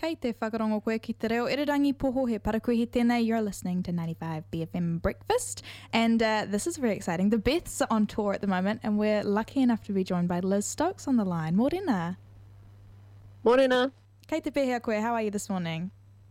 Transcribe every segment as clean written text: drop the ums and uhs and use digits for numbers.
Kei te whakarongo koe ki te reo irirangi poho he parakuhi tēnei. You're listening to 95 BFM Breakfast. And this is very exciting. The Beths are on tour at the moment and we're lucky enough to be joined by Liz Stokes on the line. Morena. Morena. Kei te pehea koe, how are you this morning?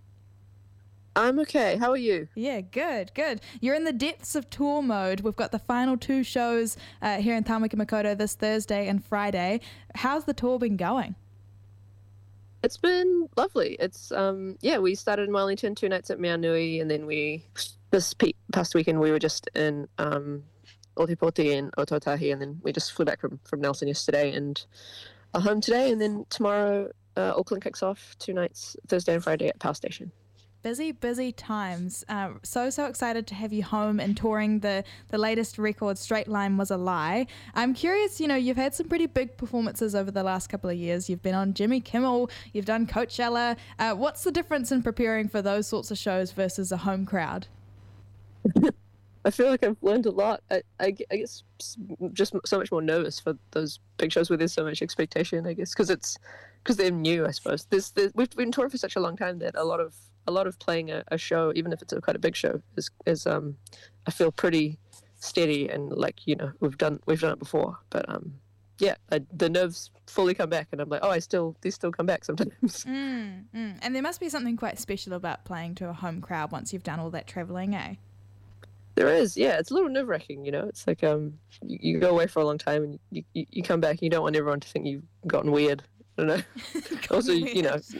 I'm okay. How are you? Yeah, good. You're in the depths of tour mode. We've got the final two shows here in Tāmaki Makaurau this Thursday and Friday. How's the tour been going? It's been lovely. It's we started in Wellington, 2 nights at Meanui, and then this past weekend we were just in Otipoti and Otautahi, and then we just flew back from Nelson yesterday and are home today, and then tomorrow Auckland kicks off 2 nights, Thursday and Friday at Power Station. Busy times. So excited to have you home and touring the latest record, Straight Line Was a Lie. I'm curious, you've had some pretty big performances over the last couple of years. You've been on Jimmy Kimmel, you've done Coachella. What's the difference in preparing for those sorts of shows versus a home crowd? I feel like I've learned a lot. I guess just so much more nervous for those big shows where there's so much expectation, I guess, because they're new, I suppose. We've been touring for such a long time that a lot of playing a show, even if it's quite a big show, is I feel pretty steady and like we've done it before. But the nerves fully come back, and I'm like, they still come back sometimes. And there must be something quite special about playing to a home crowd once you've done all that traveling, eh? There is, yeah. It's a little nerve-wracking, It's like you go away for a long time and you come back and you don't want everyone to think you've gotten weird. I don't know. Also, we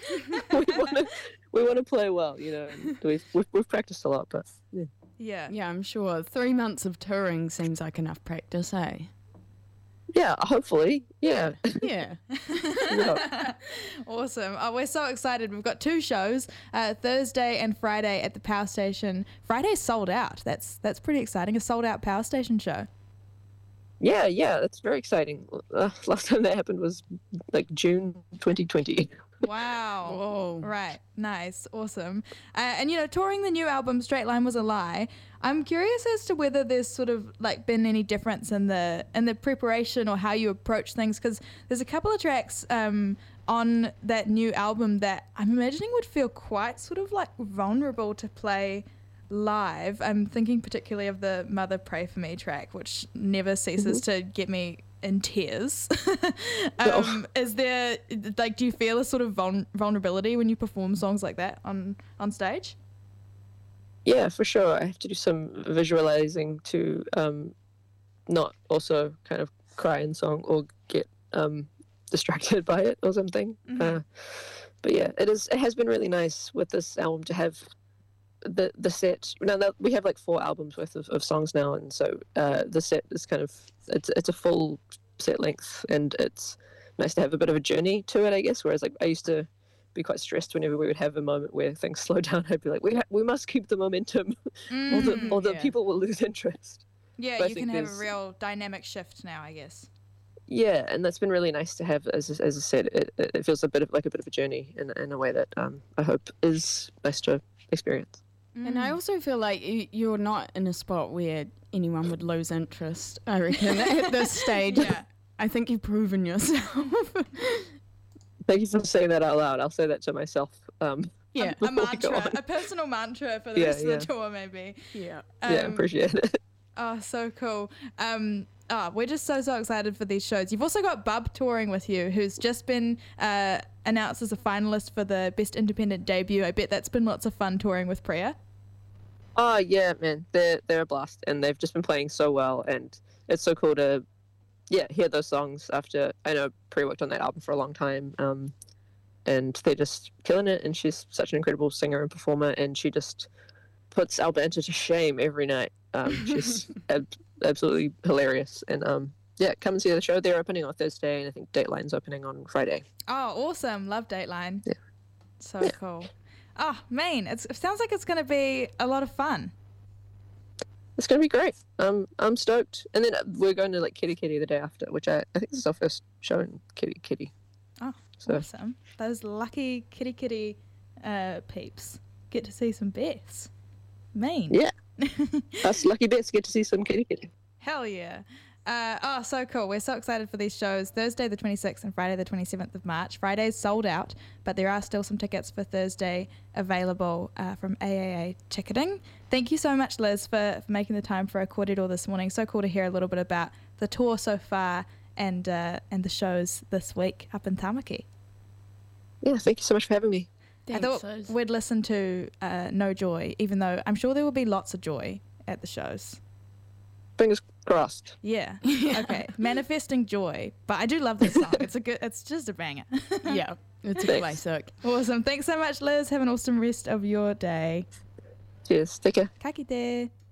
want to play well, And we've practiced a lot, but yeah. Yeah, I'm sure 3 months of touring seems like enough practice, eh? Yeah, hopefully. Yeah. Yeah. Awesome. Oh, we're so excited. We've got 2 shows, Thursday and Friday at the Power Station. Friday's sold out. That's pretty exciting. A sold out Power Station show. Yeah, that's very exciting. Last time that happened was like June 2020. Wow. Whoa. Right. Nice. Awesome. And touring the new album Straight Line Was a Lie, I'm curious as to whether there's sort of like been any difference in the preparation or how you approach things, because there's a couple of tracks on that new album that I'm imagining would feel quite sort of like vulnerable to play live. I'm thinking particularly of the Mother Pray For Me track, which never ceases to get me in tears. Is there, like, do you feel a sort of vulnerability when you perform songs like that on stage? Yeah, for sure. I have to do some visualizing to not also kind of cry in song or get distracted by it or something. But yeah, it has been really nice with this album to have the set. Now that we have like 4 albums worth of songs now, and so the set is kind of it's a full set length, and it's nice to have a bit of a journey to it, I guess. Whereas like I used to be quite stressed whenever we would have a moment where things slow down. I'd be like, we must keep the momentum, or the people will lose interest. Yeah, but you can have a real dynamic shift now, I guess. Yeah, and that's been really nice to have. As I said, it feels a bit of a journey in a way that I hope is nice to experience. And I also feel like you're not in a spot where anyone would lose interest, I reckon, at this stage. Yeah. I think you've proven yourself. Thank you for saying that out loud. I'll say that to myself. Yeah. A mantra, a personal mantra for the rest of the tour, maybe. Yeah. Appreciate it. Oh, so cool. We're just so excited for these shows. You've also got Bub touring with you, who's just been announced as a finalist for the Best Independent Debut. I bet that's been lots of fun touring with Priya. Oh yeah, man, they're a blast, and they've just been playing so well, and it's so cool to hear those songs after I know Priya worked on that album for a long time, and they're just killing it. And she's such an incredible singer and performer, and she just puts Alberta to shame every night. She's absolutely hilarious, and come and see the show. They're opening on Thursday, and I think Dateline's opening on Friday. Oh, awesome. Love Dateline. Yeah. So cool. Oh, man, it sounds like it's going to be a lot of fun. It's going to be great. I'm stoked. And then we're going to like Kitty Kitty the day after, which I think this is our first show in Kitty Kitty. Oh, awesome. Those lucky Kitty Kitty peeps get to see some Beths. Mean. Yeah. Us lucky Beths get to see some Kitty Kitty. Hell yeah. So cool. We're so excited for these shows. Thursday the 26th and Friday the 27th of March. Friday's sold out, but there are still some tickets for Thursday available from AAA Ticketing. Thank you so much, Liz, for making the time for a kōrero this morning. So cool to hear a little bit about the tour so far and the shows this week up in Tamaki. Yeah, thank you so much for having me. Thanks, I thought Liz. we'd listen to No Joy, even though I'm sure there will be lots of joy at the shows. Fingers crossed. Yeah. Okay. Manifesting joy. But I do love this song. It's just a banger. Yeah, it's a Thanks. classic. Awesome. Thanks so much, Liz. Have an awesome rest of your day. Cheers. Take care. Ka kite.